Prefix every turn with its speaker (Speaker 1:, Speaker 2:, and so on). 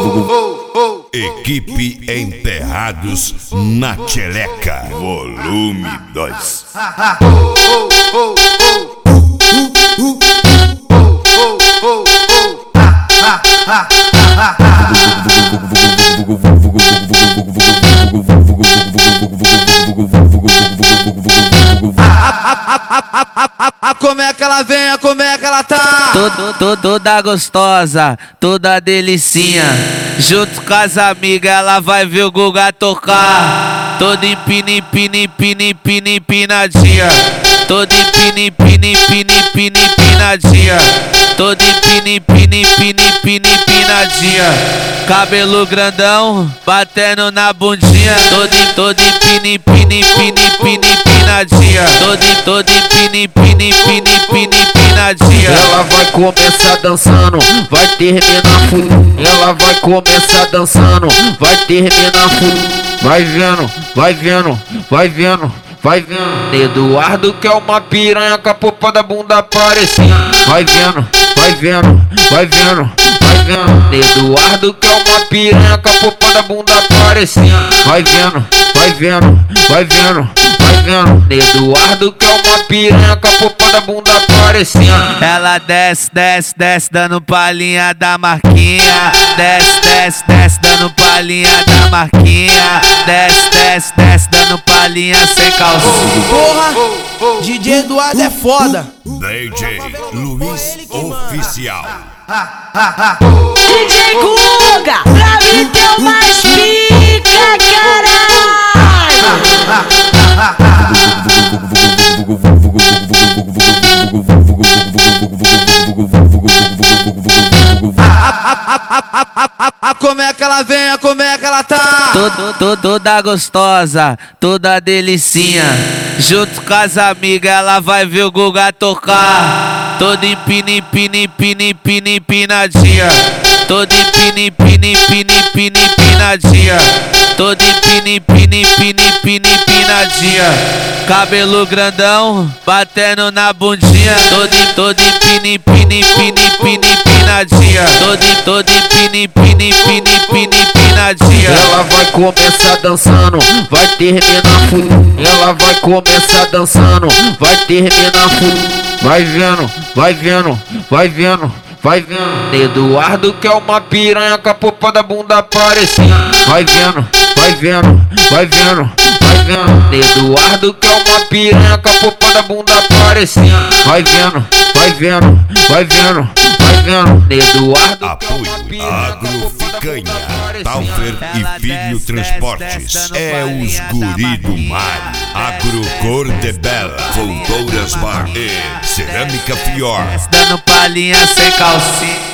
Speaker 1: Equipe Enterrados na Tcheleca, volume 2.
Speaker 2: Como é que ela vem, como é que ela tá?
Speaker 3: Toda gostosa, toda delicinha. Junto com as amigas ela vai ver o Guga tocar. Toda empinadinha. Toda empinadinha. Toda empinadinha. Cabelo grandão, batendo na bundinha. Toda empinadinha. Toda empinadinha.
Speaker 4: Ela vai começar dançando, vai terminar full. Ela vai começar dançando, vai terminar full. Vai vendo, vai vendo, vai vendo, vai vendo. Eduardo que é uma piranha com a popa da bunda aparecendo. Vai vendo, vai vendo, vai vendo, vai vendo. Eduardo que é uma piranha com a popa da bunda aparecendo. Vai vendo, vai vendo, vai vendo, vai vendo. Eduardo que é uma piranha com a popa da bunda aparecendo.
Speaker 3: Ela desce, dando palhinha da marquinha. Desce, dando palhinha da marquinha. Desce, dando palhinha sem calcinha.
Speaker 2: Porra, DJ Eduardo é foda.
Speaker 1: DJ Luiz Oficial.
Speaker 5: DJ Guga, pra mim teu mais pica, caralho.
Speaker 2: Como é que ela vem, como é que ela tá?
Speaker 3: Toda gostosa, toda delicinha. Junto com as amigas ela vai ver o Guga tocar. Toda empinadinha. Toda empinadinha. Toda empinadinha. Cabelo grandão, batendo na bundinha. Toda empinadinha. Toda empinadinha.
Speaker 4: Ela vai começar dançando, vai terminar full. Ela vai começar dançando, vai terminar full. Vai vendo, vai vendo, vai vendo, vai vendo. Eduardo que é uma piranha com a popa da bunda aparecendo. Vai vendo, vai vendo, vai vendo, vai vendo. Eduardo que é uma piranha com a popa da bunda aparecendo. Vai vendo, vai vendo, vai vendo, vai vendo. Eduardo
Speaker 1: Apoio Agroficanha, Talfer e Filho Transportes. É os guri do mar. Agrocor de Bela, Vontouras Bar e Cerâmica Fior.
Speaker 3: Dando palhinha sem calcinha.